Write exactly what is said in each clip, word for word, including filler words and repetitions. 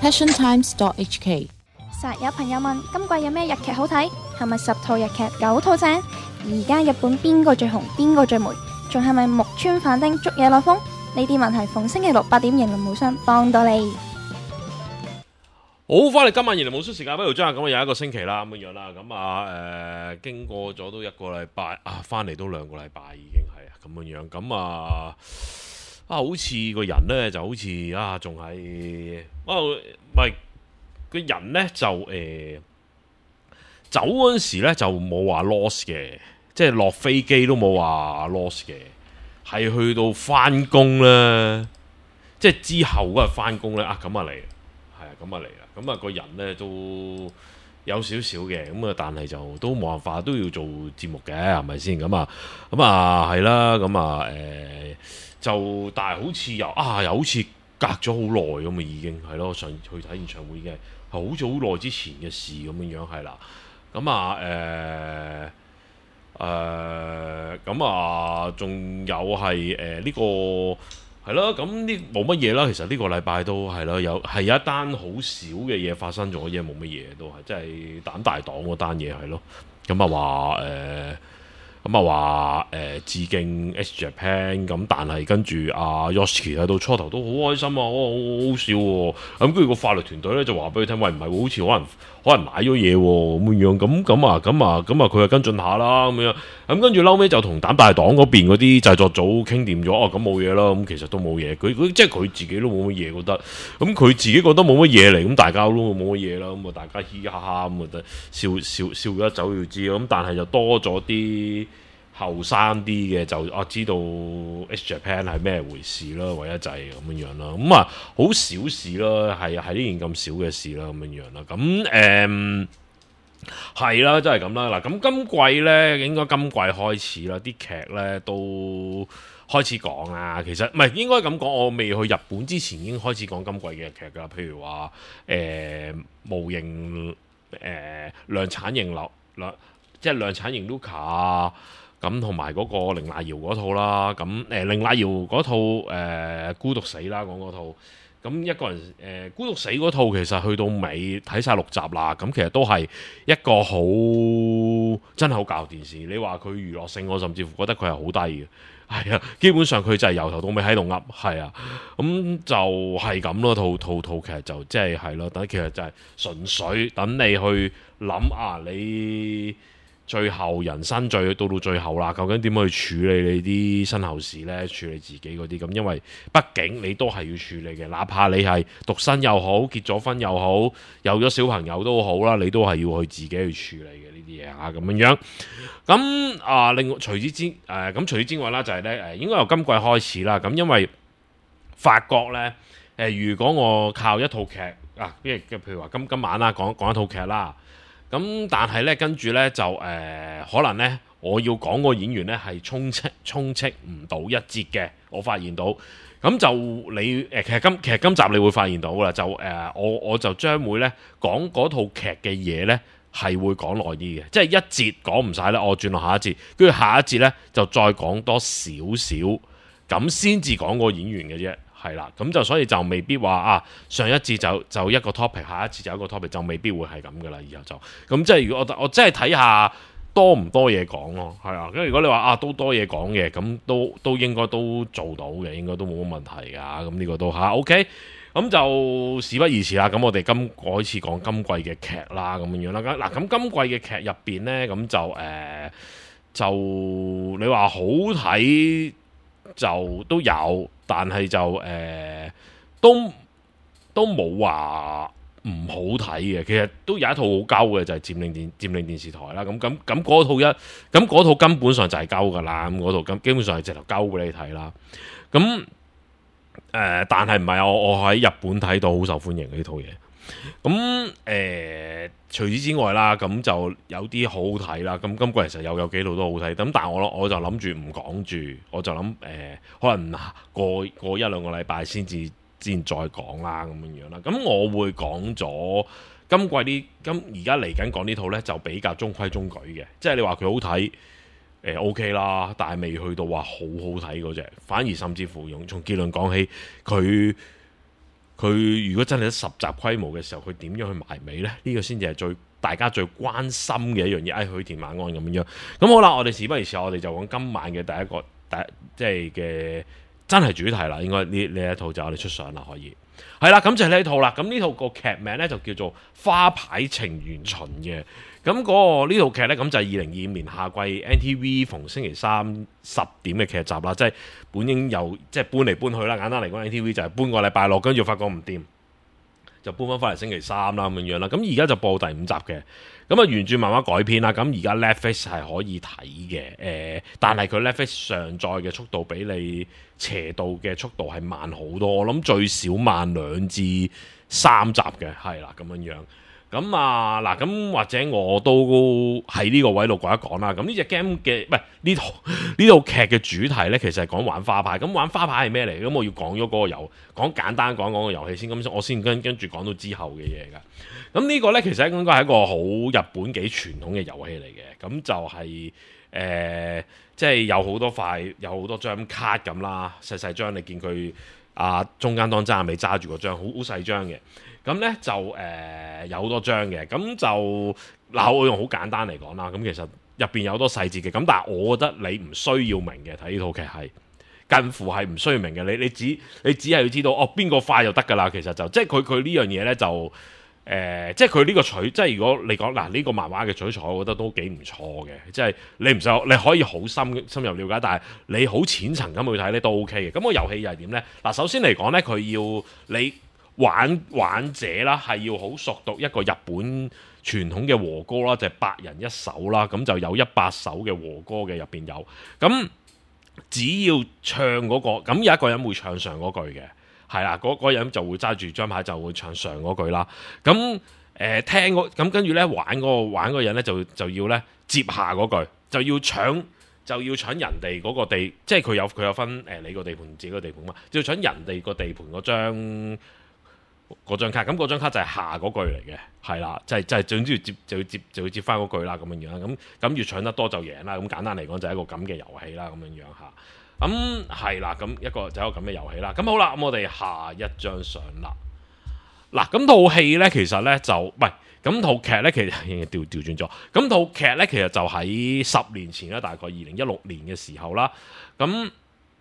passion times dot h k。 實有朋友問今季有咩日劇好睇，係咪十套日劇九套正？而家日本邊個最紅，邊個最霉？仲係咪木村反町捉野內風？呢啲問題逢星期六八點迎林無雙幫到你。 好，翻嚟今晚迎林無雙時間不如將咁啊，有一個星期啦咁樣樣啦，咁啊誒經過咗都一個禮拜啊，翻嚟都兩個禮拜已經係啊咁樣樣，咁啊啊好似個人呢就好似啊仲係啊唔係個人呢就誒、呃、走嗰陣時咧就冇話 lost 嘅，即係落飛機都冇話 lost 嘅，係去到翻工咧，即係之後嗰日翻工咧啊咁啊嚟，係啊咁啊嚟啦，咁啊個人咧都有少少嘅，咁啊但係就都冇辦法都要做節目嘅，係咪先？咁啊咁啊係啦，咁啊誒就但係好似又啊又好似隔咗好耐咁啊，已經係咯，上去睇演唱會已經係好似好耐之前嘅事咁樣樣係啦，咁啊誒。誒咁啊，仲有係誒呢個係咯，咁呢冇乜嘢啦。其實呢個禮拜都係咯，有係有一單好少嘅嘢發生咗，嘢冇乜嘢都係，即係膽大黨嗰單嘢係咯。咁啊話誒，咁啊話誒致敬 X Japan， 咁但係跟住阿 Yoshiki 喺度初頭都好開心啊，好好好笑喎。咁跟住個法律團隊咧就話俾佢聽，喂唔係喎，好似可能。可能買咗嘢喎，咁樣咁咁啊咁啊咁啊，佢就跟進下啦咁樣。咁跟住嬲尾就同膽大黨嗰邊嗰啲製作組傾掂咗，哦咁冇嘢啦。咁其實都冇嘢，佢佢即係佢自己都冇乜嘢覺得。咁佢自己覺得冇乜嘢嚟，咁大家都冇乜嘢啦。咁啊大家嘻嘻哈哈咁啊，笑笑笑咗一走要知。咁但係就多咗啲後生啲嘅就啊知道 X Japan 係咩回事啦，唯一就係咁樣樣啦。咁啊好小事啦，係係呢件咁少嘅事啦，咁樣樣啦。咁誒係啦，真係咁啦。嗱，咁今季呢，應該今季開始啦，啲劇呢都開始講啦。其實唔係應該咁講，我未去日本之前已經開始講今季嘅劇㗎。譬如話誒模型誒量產型流量，即係量產型 Luca 啊。咁同埋嗰個綾瀨遙嗰套啦，咁誒綾瀨遙嗰套誒、呃、孤獨死啦，講嗰套，咁一個人誒、呃、孤獨死嗰套其實去到尾睇晒六集啦，咁其實都係一個好真係好教電視。你話佢娛樂性，我甚至乎覺得佢係好低嘅，係啊，基本上佢就係由頭到尾喺度噏，係啊，咁就係咁咯，套套套劇就即係係咯，等其實就係純粹等你去諗啊，你。最後人生最到到最後啦，究竟點樣去處理你啲身後事呢？處理自己嗰啲咁，因為畢竟你都係要處理嘅，哪怕你係獨身又好，結咗婚又好，有咗小朋友都好啦，你都係要去自己去處理嘅呢啲嘢啊，咁樣樣。咁啊，另外除此之誒，咁、呃、除此之外啦，就係、是、呢，誒，應該由今季開始啦。咁因為發覺呢，誒、呃，如果我靠一套劇啊，即係譬如話今今晚啦，講講一套劇啦。咁但係咧，跟住咧就誒、呃，可能咧，我要講個演員咧係充斥充斥唔到一節嘅，我發現到。咁就你誒、呃，其實今其實今集你會發現到啦，就誒、呃，我我就將會咧講嗰套劇嘅嘢咧係會講耐啲嘅，即係一節講唔晒咧，我轉落下一節，跟住下一節咧就再講多少少，咁先至講個演員嘅啫。係啦，咁就所以就未必話啊，上一節就就一個 topic， 下一節就一個 topic， 就未必會係咁噶啦。以後就咁即係如果我我真係睇下多唔多嘢講咯，係啊。咁如果你話啊都多嘢講嘅，咁都都應該都做到嘅，應該都冇乜問題噶。咁呢個都嚇 OK。咁就事不宜遲啦。咁我哋今開始講今季嘅劇啦，咁樣樣啦。嗱，咁今季嘅劇入邊呢，咁就誒、呃、就你話好睇就都有。但係就誒、呃、都都冇話唔好睇嘅，其實都有一套好鳩嘅就係、是、佔領電佔領電視台啦。咁咁咁嗰套一咁嗰套根本上就係鳩㗎啦。咁嗰套咁基本上係直頭鳩俾你睇啦。咁誒、呃，但係唔係我我喺日本睇到好受歡迎嘅呢套嘢。咁誒、呃，除此之外啦，咁就有啲好好睇啦。咁今季其實有有幾套都好睇。咁但係我我就諗住唔講住，我就諗誒、呃，可能過過一兩個禮拜先至先再講啦，咁樣樣啦。咁我會講咗今季啲今而家嚟緊講呢套呢，就比較中規中矩嘅，即係你話佢好睇誒、呃、OK 啦，但係未去到話好好睇嗰隻，反而甚至乎用從結論講起佢。 佢如果真係得十集規模嘅時候，佢點樣去埋尾呢？呢、呢個先至係最大家最關心嘅一樣嘢。誒，許田晚安咁樣。咁好啦，我哋事不宜遲，我哋就講今晚嘅第一個第一即係嘅真係主題啦。應該呢呢一套就我哋出相啦，可以係啦。咁就係呢一套啦。咁呢套個劇名呢，就叫做《花牌情緣巡》嘅。咁嗰、那個呢套劇呢，咁就係二零二五年夏季 N T V 逢星期三十點嘅劇集啦，即係本應由即係搬嚟搬去啦。簡單嚟講 ，N T V 就係搬個禮拜六，跟住發覺唔掂，就搬翻翻嚟星期三啦咁樣樣啦。咁而家就播第五集嘅，咁啊原著漫畫改編啦。咁而家 Netflix 係可以睇嘅，誒、呃，但係佢 Netflix 上載嘅速度比你斜道嘅速度係慢好多，我諗最少慢兩至三集嘅，係啦咁樣樣。咁啊嗱，咁或者我都喺呢個位度講一講啦。咁呢隻 game 嘅唔係呢套呢套劇嘅主題呢，其實係講玩花牌。咁玩花牌係咩嚟？咁我要講咗嗰個遊，講簡單講講個遊戲先。咁我先跟跟住講到之後嘅嘢㗎。咁呢個呢，其實應該係一個好日本幾傳統嘅遊戲嚟嘅。咁就係、是、誒、呃，即係有好多塊，有好多張卡咁啦，細細張。你見佢啊，中間當揸尾揸住個張，好好細張嘅。咁咧就誒、呃、有好多張嘅，咁就嗱我用好簡單嚟講啦。咁其實入邊有好多細節嘅，咁但係我覺得你唔需要明嘅，睇呢套劇係近乎係唔需要明嘅。你你只你只係要知道哦邊個快就得㗎啦。其實就即係佢佢呢樣嘢咧就誒、呃，即係佢呢個取，即係如果你講嗱呢個漫畫嘅取材，我覺得都幾唔錯嘅。即係你唔使你可以好深深入了解，但係你好淺層咁去睇咧都 OK 嘅。咁個遊戲又係點咧？嗱，首先嚟講咧，佢要你。玩玩者啦，係要好熟讀一個日本傳統嘅和歌啦，就係、是、百人一首啦，咁就有一百首嘅和歌嘅入邊有，咁只要唱嗰、那個，咁有一個人會唱上嗰句嘅，係啦，嗰、那個人就會揸住張牌就會唱上嗰句啦，咁誒、呃、聽咁跟住咧玩嗰、那個玩嗰個人咧就就要咧接下嗰句，就要搶就要搶人哋嗰個地，即係佢有佢有分誒、呃、你個地盤自己個地盤嘛，就要搶人哋個地盤嗰張。嗰張卡，咁嗰張卡就係下嗰句嚟嘅，係啦，就係、是、就係、是、總之要接就要接就要接翻嗰句啦，咁樣樣，咁咁越搶得多就贏啦，咁簡單嚟講就係一個咁嘅遊戲啦，咁樣樣嚇，咁係啦，咁一個就一個咁嘅遊戲啦，咁好啦，咁我哋下一張相啦，嗱，咁套戲咧其實咧就唔係，咁套劇咧其實調調轉咗，咁套劇咧其實就喺十年前啦，大概二零一六年嘅時候啦，咁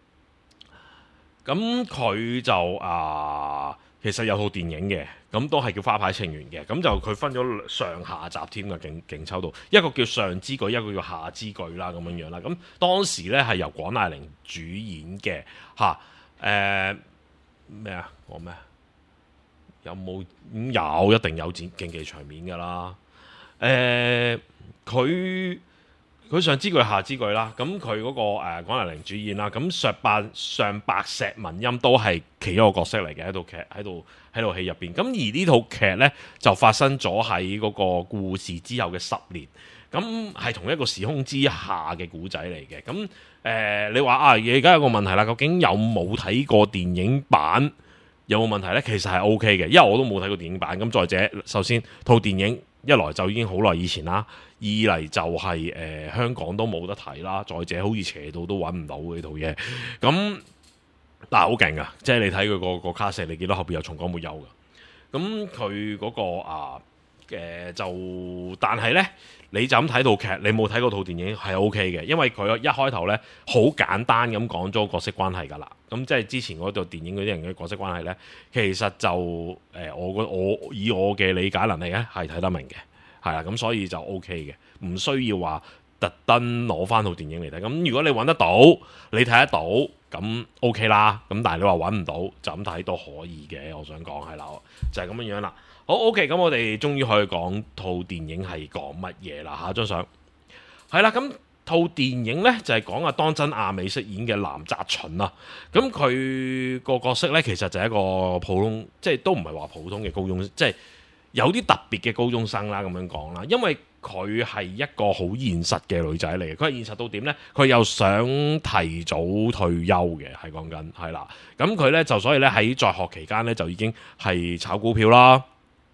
咁佢就啊。其實有套電影嘅，咁都係叫《花牌情緣》嘅，咁就佢分咗上下集添嘅，勁勁抽到一個叫上之句，一個叫下之句啦，咁樣樣啦。咁當時咧係由廣瀨鈴主演嘅，嚇誒咩啊？講咩？有冇、嗯？有，一定有戰競技場面㗎啦。誒、呃，佢。佢上之句下之句啦，咁佢嗰個誒廣瀨鈴主演啦，咁上白上白石文音都係其中一個角色嚟嘅，喺套劇喺度喺套戲入邊。咁而呢套劇呢，就發生咗喺嗰個故事之後嘅十年，咁係同一個時空之下嘅古仔嚟嘅。咁誒、呃，你話啊，而家有個問題啦，究竟有冇睇過電影版？有冇問題呢？其實係 O K 嘅，因為我都冇睇過電影版。咁再者，首先套電影一來就已經好耐以前啦。二嚟就係、是、誒、呃、香港都冇得睇啦，再者好似斜到都揾唔到呢套嘢，咁嗱好勁噶，即係你睇佢個個卡士，你見到後邊有松岡沒有噶，咁佢嗰個啊誒、呃、就，但係呢，你就咁睇套劇，你冇睇過套電影係 O K 嘅，因為佢一開頭呢，好簡單咁講咗角色關係噶啦，咁即係之前嗰套電影嗰啲人嘅角色關係呢，其實就誒、呃、我我以我嘅理解能力呢，係睇得明嘅。係啦，咁所以就 O K 嘅，唔需要話特登攞翻套電影嚟睇。咁如果你揾得到，你睇得到，咁 O K 啦。咁但係你話揾唔到，就咁睇都可以嘅。我想講係啦，就係、是、咁樣樣啦。好 O K，咁我哋終於可以講套電影係講乜嘢啦。下張相係啦，咁套電影呢，就係、是、講阿當真亞美飾演嘅南澤循啦。咁佢個角色呢，其實就係一個普通，即係都唔係話普通嘅高中，即係。有啲特別嘅高中生啦，咁樣講啦，因為佢係一個好現實嘅女仔嚟嘅，佢係現實到點呢？佢又想提早退休嘅，係講緊係啦。咁佢呢，就所以呢，喺在，在學期間呢，就已經係炒股票啦，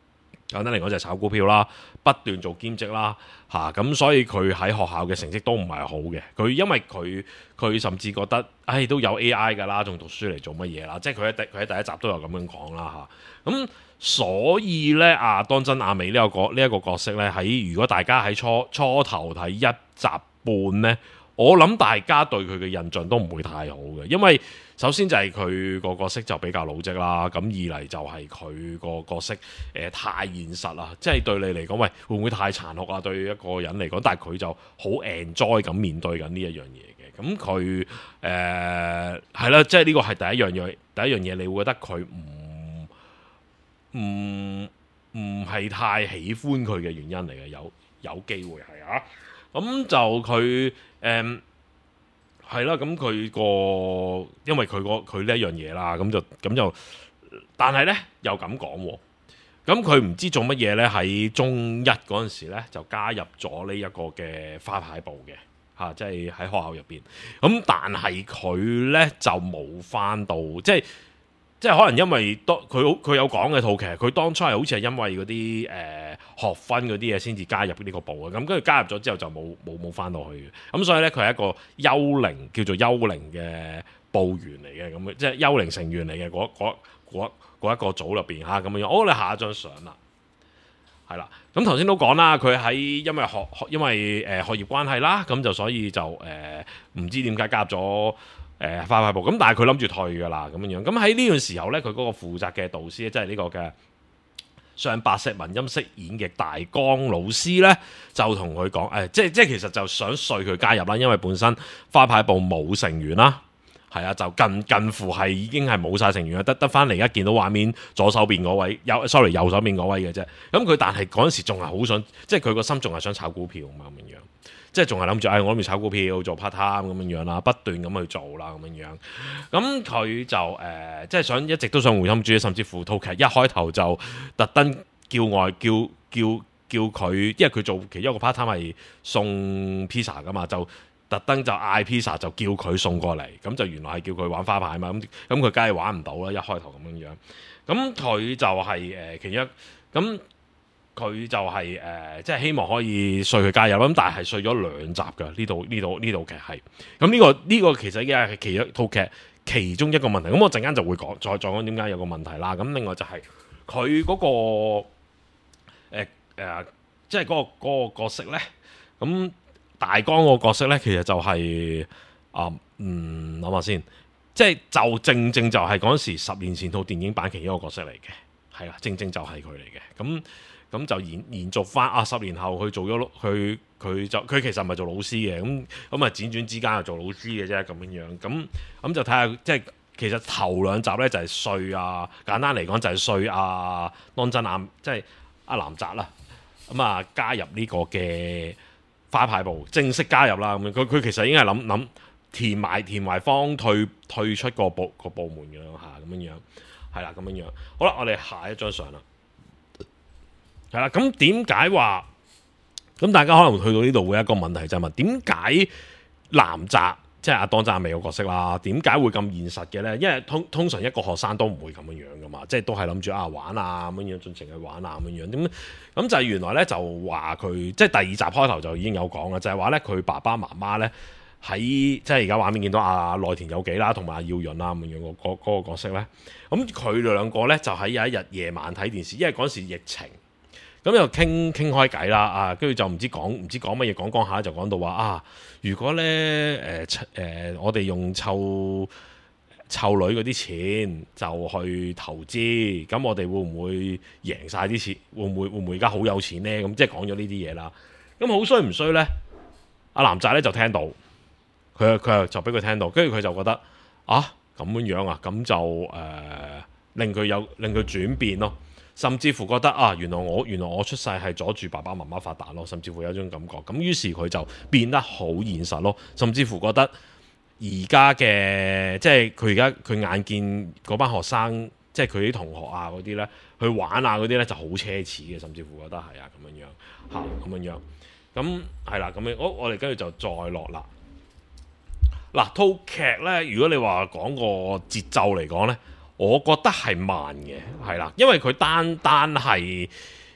簡單嚟講就係炒股票啦，不斷做兼職啦，嚇、啊、咁所以佢喺學校嘅成績都唔係好嘅。佢因為佢佢甚至覺得，唉、哎、都有 A I 㗎啦，仲讀書嚟做乜嘢啦？即係佢喺第佢喺第一集都有咁樣講啦嚇。咁、啊、所以呢，阿當真阿美呢、這個呢一、這個角色呢，喺如果大家喺初初頭睇一集半呢，我諗大家對佢嘅印象都唔會太好嘅，因為首先就係佢個角色就比較老積啦，咁二嚟就係佢個角色誒、呃、太現實啦，即係對你嚟講，喂會唔會太殘酷啊？對一個人嚟講，但係佢就好 enjoy 咁面對緊呢一樣嘢嘅，咁佢誒係啦，即係呢個係第一樣嘢，第一樣嘢你會覺得佢唔唔唔係太喜歡佢嘅原因嚟嘅，有有機會係啊，咁就佢誒。呃係啦，咁佢個因為佢個佢呢一樣嘢啦，咁就咁就，但係呢又咁講喎，咁佢唔知做乜嘢呢？喺中一嗰陣時呢就加入咗呢一個嘅花牌部嘅嚇，即係喺學校入邊。咁但係佢呢就冇返到，即係即係可能因為當佢佢有講嘅套劇，佢當初係好似係因為嗰啲誒學分嗰啲嘢先至加入呢個部嘅，咁跟住加入咗之後就冇冇冇翻到去嘅，咁所以咧佢係一個幽靈叫做幽靈嘅部員嚟嘅，咁即係幽靈成員嚟嘅嗰嗰嗰嗰一個組入邊嚇咁樣。我哋下一張相啦，係啦，咁頭先都講啦，佢喺因為學學因為誒、呃、學業關係啦，咁就所以就誒唔、呃、知點解加入咗。誒花牌部咁，但係佢諗住退㗎啦，咁樣樣。咁喺呢段時候呢，佢嗰個負責嘅導師，即係呢個嘅上白石文音飾演嘅大江老師呢，就同佢講誒，即係即係其實就想說佢加入啦，因為本身花牌部冇成員啦，係啊，就近近乎係已經係冇晒成員啦，得得翻嚟而家見到畫面左手邊嗰位，有 sorry 右手邊嗰位嘅啫。咁佢但係嗰陣時仲係好想，即係佢個心仲係想炒股票嘛咁樣樣。即係仲係諗住，誒、哎、我諗住炒股票做 part time 咁樣樣啦，不斷咁去做啦咁樣樣。咁佢就誒、呃，即係想一直都想回心轉意，甚至乎套劇一開頭就特登叫外叫叫叫佢，因為佢做其中一個 part time 係送 pizza 噶嘛，就特登就嗌 pizza 就叫佢送過嚟，咁就原來係叫佢玩花牌嘛。咁咁佢梗係玩唔到啦，一開頭咁樣樣。咁佢就係、是、誒、呃、其一咁。佢就係、是、誒、呃，即係希望可以說佢加入咁，但係說咗兩集㗎。呢度呢度呢度劇係咁呢個呢、這個其實已經係其一套劇其中一個問題。咁我陣間就會講再再講點解有個問題啦。咁另外就係佢嗰個誒、呃呃、即係嗰、那個那個角色咧。咁大江個角色咧，其實就係、是、啊、呃，嗯諗下先，即係就正正就係嗰陣時十年前套電影版其中一個角色嚟嘅，係啦，正正就係佢嚟嘅咁。咁就延延續翻啊！十年後佢做咗佢佢就佢其實唔係做老師嘅，咁咁啊輾轉之間又做老師嘅啫咁樣樣。咁咁就睇下即係其實頭兩集咧就係衰啊，簡單嚟講就係衰啊，當真啊，即係阿南澤啦。咁啊加入呢個嘅花牌部，正式加入啦。咁佢佢其實已經係諗諗填埋填埋方退退出個部個部門嘅啦嚇，咁樣樣係啦，咁樣樣。好啦，我哋下一張相啦。係啦，咁點解話？咁大家可能去到呢度會有一個問題就係問：點解南澤即係阿當真阿美個角色啦？點解會咁現實嘅咧？因為通通常一個學生都唔會咁樣樣噶嘛，即係都係諗住啊玩啊咁樣樣，盡情去玩啊咁樣樣。點咁就係原來咧就話佢即係第二集開頭就已經有講啦，就係話咧佢爸爸媽媽咧喺即係而家畫面見到阿內田有紀啦，同埋阿耀潤啦咁樣樣個嗰個角色咧。咁佢哋兩個咧就喺有一日夜晚睇電視，因為嗰時疫情。咁又傾傾開偈啦，啊，跟住就唔知講唔知講乜嘢，講講下就講到話啊，如果咧誒誒，我哋用湊湊女嗰啲錢就去投資，咁我哋會唔會贏晒啲錢？會唔會會唔會而家好有錢咧？咁即係講咗呢啲嘢啦。咁好衰唔衰咧？阿南澤咧就聽到，佢佢就俾佢聽到，跟住佢就覺得啊咁樣樣啊，咁就誒、呃、令佢有令佢轉變咯。甚至乎覺得啊，原來我原來我出世係阻住爸爸媽媽發達咯，甚至乎有一種感覺。咁於是佢就變得好現實咯，甚至乎覺得而家嘅即係佢而家佢眼見嗰班學生，即係佢啲同學啊嗰啲咧，去玩啊嗰啲咧就好奢侈嘅，甚至乎覺得係啊咁樣樣嚇咁樣樣。咁係啦，咁樣我我哋跟住就再落啦。嗱，套劇咧，如果你話講個節奏嚟講咧。我覺得係慢嘅，係啦，因為佢單單係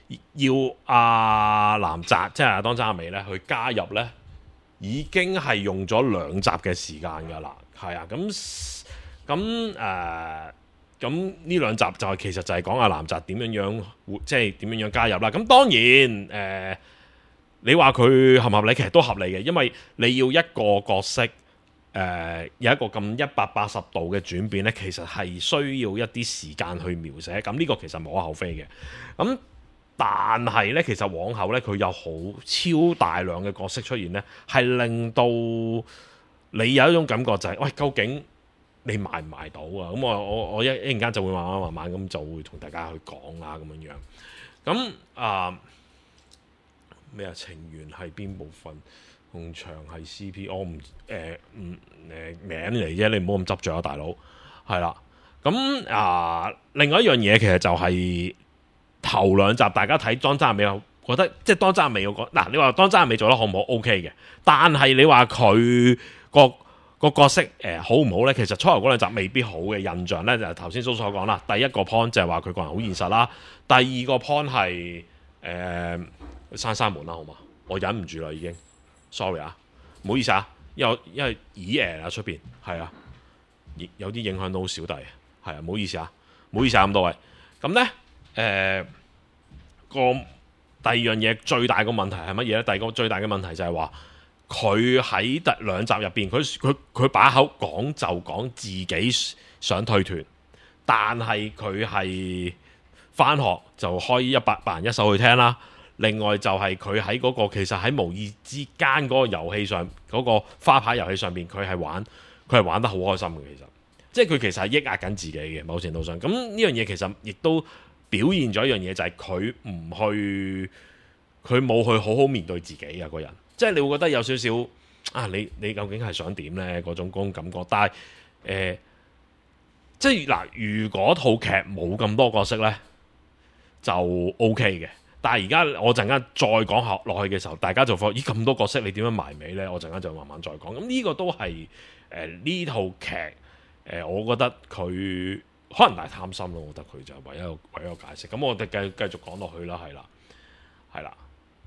要阿南澤即係阿當真阿美咧去加入咧，已經係用咗兩集嘅時間㗎啦。係啊，咁咁誒。咁呢兩集就係其實就係講阿南澤點樣樣，即係點樣樣加入啦。咁當然誒、呃，你話佢合唔合理，其實都合理嘅，因為你要一個角色誒、呃、有一個咁一百八十度嘅轉變呢，其實係需要一啲時間去描寫。咁呢個其實無可厚非嘅。咁但係呢，其實往後呢，佢有好超大量嘅角色出現呢，係令到你有一種感覺就係、是，喂，究竟你賣唔賣到啊？咁我我我一一陣間就會慢慢慢慢咁就會同大家去講啦，咁樣樣。咁啊咩啊？情緣係邊部分？紅牆係 C P，我唔誒唔誒名嚟啫，你唔好咁執着啊，大佬。係啦。咁啊，另外一樣嘢其實就係、是、頭兩集大家睇當真阿美，覺得即係當真阿美嗰個嗱，你話當真阿美做得好唔好 ？OK 嘅，但係你話佢個個角色誒、呃、好唔好呢？其實初頭嗰兩集未必好嘅印象呢，就係頭先蘇所講啦。第一個 point 就係話佢個人好現實啦，第二個 point 係誒閂閂門啦，好嘛？我忍唔住啦，已經 sorry 啊，唔好意思啊，因為因為耳誒啊出邊係啊，有啲影響到小弟，係啊，唔好意思啊，唔好意思啊咁多位。咁呢，誒、呃、個第二樣嘢最大個問題係乜嘢呢？第二個最大嘅問題就係話，佢喺第兩集入邊，佢佢佢把口講就講自己想退團，但係佢係返學就開一百百人一首去聽啦。另外就係佢喺嗰個其實喺無意之間嗰個遊戲上嗰、嗰個花牌遊戲上邊，佢係玩佢係玩得好開心嘅。其實即係佢其實係抑壓緊自己嘅某程度上。咁呢樣嘢其實亦都表現咗一樣嘢，就係佢唔去佢冇去好好面對自己嘅個人。即係你會覺得有少少啊，你你究竟係想點呢？嗰種嗰種感覺。但係誒、呃，即係嗱，如果套劇冇咁多角色呢，就 O K 嘅。但係而家我陣間再講下落去嘅時候，大家就發覺咦，咁多角色你點樣埋尾呢？我陣間就慢慢再講。咁呢個都係誒呢套劇誒、呃，我覺得佢可能太貪心咯。我覺得佢就唯一一個唯一一個解釋。咁我哋繼繼續講落去啦，係啦，係啦。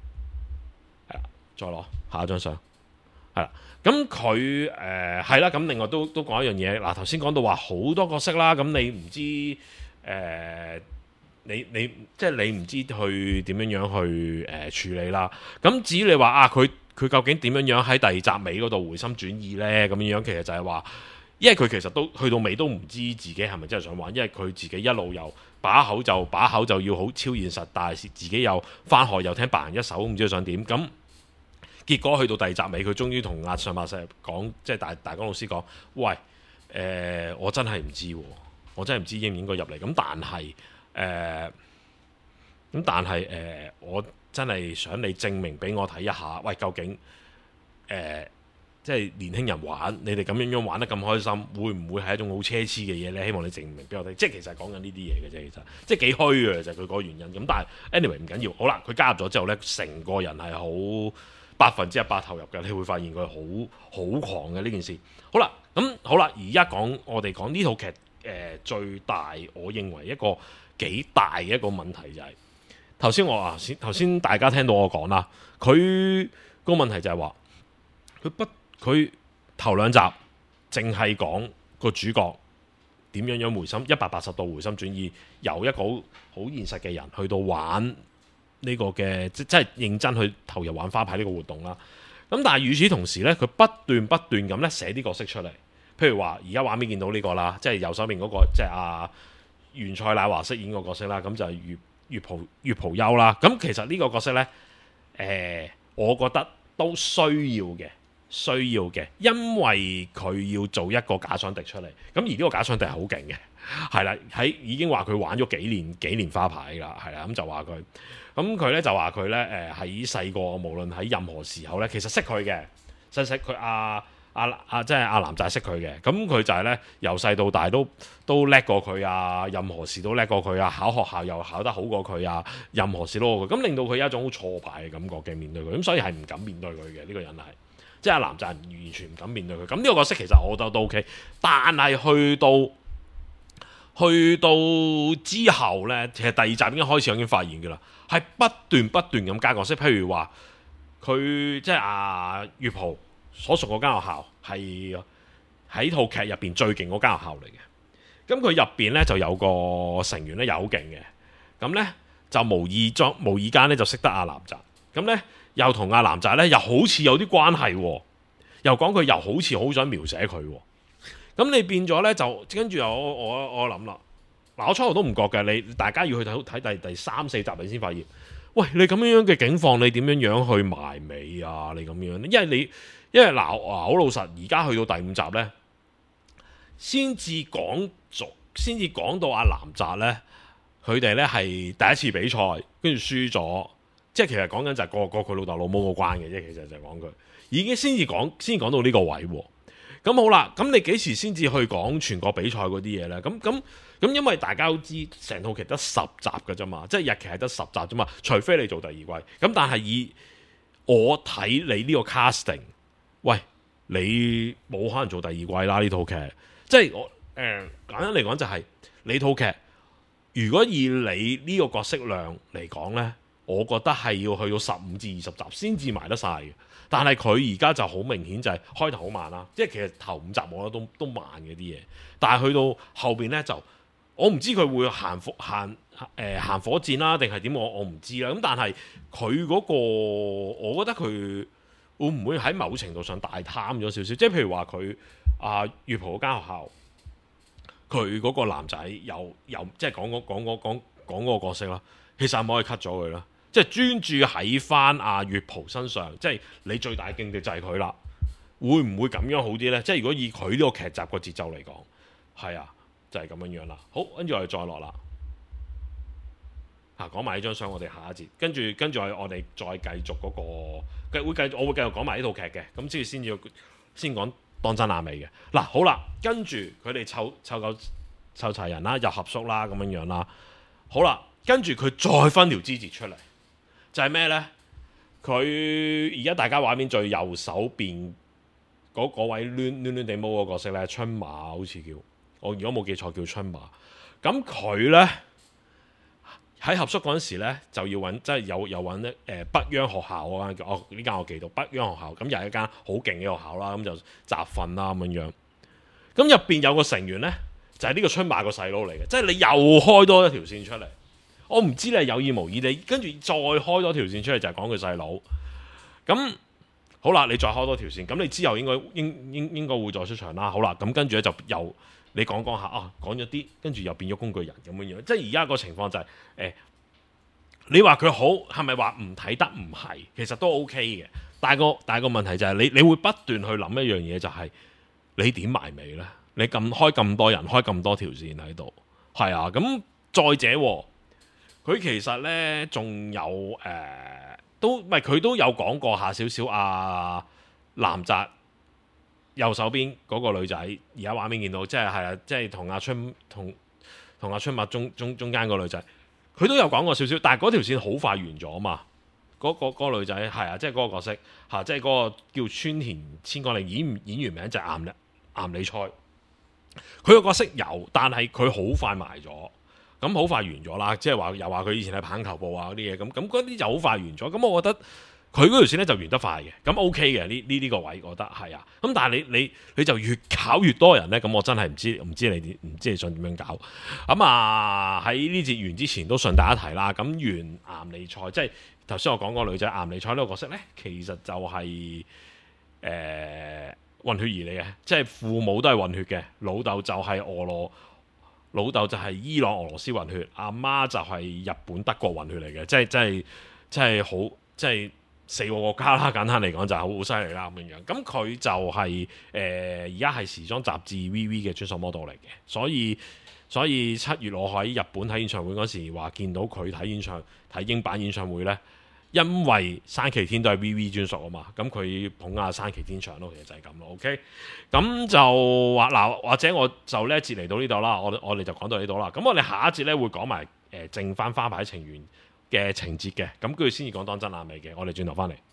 再攞下一張相，係啦，咁佢誒係啦，咁、呃、另外都都講一樣嘢，嗱頭先講到話好多角色啦，咁你唔知誒、呃，你你即係你唔知去點樣樣去誒、呃、處理啦，咁至於你話啊，佢佢究竟點樣樣喺第二集尾嗰度回心轉意呢？咁樣樣其實就係話，因為佢其實都去到尾都唔知自己係咪真係想玩，因為佢自己一路又把口就把口就要好超現實，但係自己又返學又聽百人一首，唔知佢想點咁。結果去到第二集尾，佢終於同阿上白石講，即係大大江老師講：喂，誒、呃，我真係唔知，我真係唔知應唔應該入嚟。咁但係誒，咁、呃、但係誒、呃，我真係想你證明俾我睇一下，喂，究竟誒、呃，即係年輕人玩，你哋咁樣樣玩得咁開心，會唔會係一種好奢侈嘅嘢呢？希望你證明俾我睇。即係其實講緊呢啲嘢嘅啫，其實即係幾虛嘅就係佢嗰個原因。咁但係 anyway 唔緊要，好啦，佢加入咗之後呢，成個人係好百分之一百投入嘅，你會發現佢好好狂嘅呢件事。好啦，咁好啦，而家講我哋講呢套劇誒、呃、最大，我認為一個幾大嘅一個問題就係頭先我啊，先頭先大家聽到我講啦，佢個問題就係話佢不佢頭兩集淨係講個主角點樣樣回心一百八十度回心轉意，由一個好好現實嘅人去到玩。呢個嘅即即係認真去投入玩花牌呢個活動啦。咁但係與此同時呢，佢不斷不斷咁咧寫啲角色出嚟。譬如話，而家畫面見到呢個啦，即係右手邊嗰、那個，即係阿袁蔡乃華飾演個角色啦。咁就係月月蒲月蒲優啦。咁其實呢個角色呢，誒、呃，我覺得都需要嘅，需要嘅，因為佢要做一個假想敵出嚟。咁而呢個假想敵係好勁嘅，係啦，喺已經話佢玩咗幾年幾年花牌啦，係啦，咁就話佢。咁佢咧就話佢咧誒喺細個，無論喺任何時候咧，其實識佢嘅，識識佢阿阿阿即係阿南就係識佢嘅。咁佢就係咧由細到大都都叻過佢啊，任何事都叻過佢啊，考學校又考得好過佢啊，任何事都好過佢。咁令到佢有一種好挫敗嘅感覺嘅面對佢，咁所以係唔敢面對佢嘅呢個人係，即係阿南就係完全唔敢面對佢。咁呢個角色其實我覺得都 OK，但係去到去到之後呢，其實第二集已經開始已經發現嘅啦，係不斷不斷咁加角色。譬如話佢即係阿月蒲所屬嗰間學校係喺套劇入邊最勁嗰間學校嚟嘅。咁佢入邊呢就有個成員呢又好勁嘅，咁呢就無意裝無意間呢就識得阿南澤，咁呢又同阿南澤呢又好似有啲關係，又講佢又好似好想描寫佢。咁你變咗呢，就跟住我我我諗啦，嗱我初頭都唔覺嘅，你大家要去睇睇第第三四集你先發現，喂你咁樣嘅境況，你點樣樣去埋尾啊？你咁樣，因為你因為嗱好老實，而家去到第五集呢，先至講續，先至講到阿南澤呢，佢哋呢係第一次比賽，跟住輸咗，即係其實講緊就係過過佢老豆老母個關嘅啫，其實就係講佢已經先至講，先講到呢個位喎。咁好啦，咁你幾時先至去講全國比賽嗰啲嘢呢？咁咁咁，因為大家都知成套劇得十集嘅啫嘛，即係日劇係得十集啫嘛，除非你做第二季。咁但係以我睇你呢個 casting， 喂，你冇可能做第二季啦呢套劇。即係我誒、呃、簡單嚟講就係、是、你套劇，如果以你呢個角色量嚟講呢，我覺得係要去到十五至二十集先至埋得晒嘅。但係佢而家就好明顯就係開頭好慢啦，即係其實頭五集我覺得都都慢嘅啲嘢，但係去到後邊呢，就我唔知佢會行火行誒行火箭啦定係點，我我唔知啦。咁但係佢嗰個我覺得佢會唔會喺某程度上大貪咗少少？即係譬如話佢阿月蒲嗰間學校，佢嗰個男仔又又即係講嗰講嗰講講嗰個角色啦，其實係咪可以 cut 咗佢啦？即係專注喺翻阿月蒲身上，即係你最大嘅勁敵就係佢啦。會唔會咁樣好啲呢？即係如果以佢呢個劇集個節奏嚟講，係啊，就係、是、咁樣樣啦。好，跟住我哋再落啦。嚇、啊，講埋呢張相，我哋下一節，跟住跟住我我哋再繼續嗰、那個，會繼續我會繼續講埋呢套劇嘅。咁之後先要先講當真亞美嘅。嗱、啊，好啦，跟住佢哋湊湊夠湊齊人啦，又合宿啦，咁樣樣啦。好啦，跟住佢再分條枝節出嚟。就係咩呢？佢而家大家畫面最右手邊嗰位攣攣攣地毛嗰個角色呢，春馬好似叫我，如果冇記錯叫春馬。咁佢呢，喺合宿嗰陣時呢，就要揾，即係有有揾咧誒北央學校嗰間叫哦呢間我記到北央學校，咁又係一間好勁嘅學校啦，咁就集訓啦咁樣樣。咁入邊有個成員呢，就係、是、呢個春馬個細佬嚟嘅，即係你又開多一條線出嚟。我唔知你係有意無意，你跟住再開多條線出嚟就係講佢細佬。咁好啦，你再開多條線，咁你之後應該應應應該會再出場啦。好啦，咁跟住咧就又你講講下啊，講咗啲，跟住又變咗工具人咁樣樣。即係而家個情況就係、是、誒、欸，你話佢好係咪話唔睇得？唔係，其實都 OK 嘅。但係個但係個問題就係你你會不斷去諗一樣嘢，就係你點埋尾呢？你咁開咁多人，開咁多條線喺度，係啊。咁再者、啊。佢其實咧，仲有誒、呃，都唔係佢都有講過下少少啊。南澤右手邊嗰個女仔，而家畫面見到，即係係啊，即係同阿春同同阿春馬中中中間個女仔，佢都有講過少少，但係嗰條線好快完咗嘛。嗰、嗰個嗰個女仔係啊，即係嗰個角色嚇、啊，即係嗰個叫川田千光里，演演員名就係岩岩里菜。佢個角色有，但係佢好快埋咗。咁好快完咗啦，即係話又話佢以前係棒球部啊嗰啲嘢，咁咁嗰啲就好快完咗。咁我覺得佢嗰條線咧就完得快嘅，咁 OK 嘅呢呢呢個位，我覺得係啊。咁但係你你你就越搞越多人咧，咁我真係唔知唔知你唔知你想點樣搞。咁啊喺呢節完之前都順帶一提啦。咁原岩利菜，即係頭先我講嗰個女仔岩利菜呢個角色咧，其實就係、是、誒、呃、混血兒嚟嘅，即係父母都係混血嘅，老豆就係俄羅。老豆就係伊朗俄羅斯混血，阿媽就係日本德國混血嚟嘅，即係即係即係好即係四個國家啦。簡單嚟講就係好好犀利啦咁樣樣。咁佢就係誒而家係時裝雜誌 V V 嘅專屬 model 嚟嘅，所以所以七月我喺日本睇演唱會嗰時話見到佢睇演唱睇英版演唱會呢。因為山崎天都係 V V 專屬啊嘛，咁佢捧下山崎天場咯，其實就係咁咯。OK，咁就話嗱，或者我就呢一節嚟到呢度啦，我我哋就講到呢度啦。咁我哋下一節咧會講埋誒剩翻花牌情緣嘅情節嘅，咁跟住先至講當真亞美嘅。我哋轉頭翻嚟。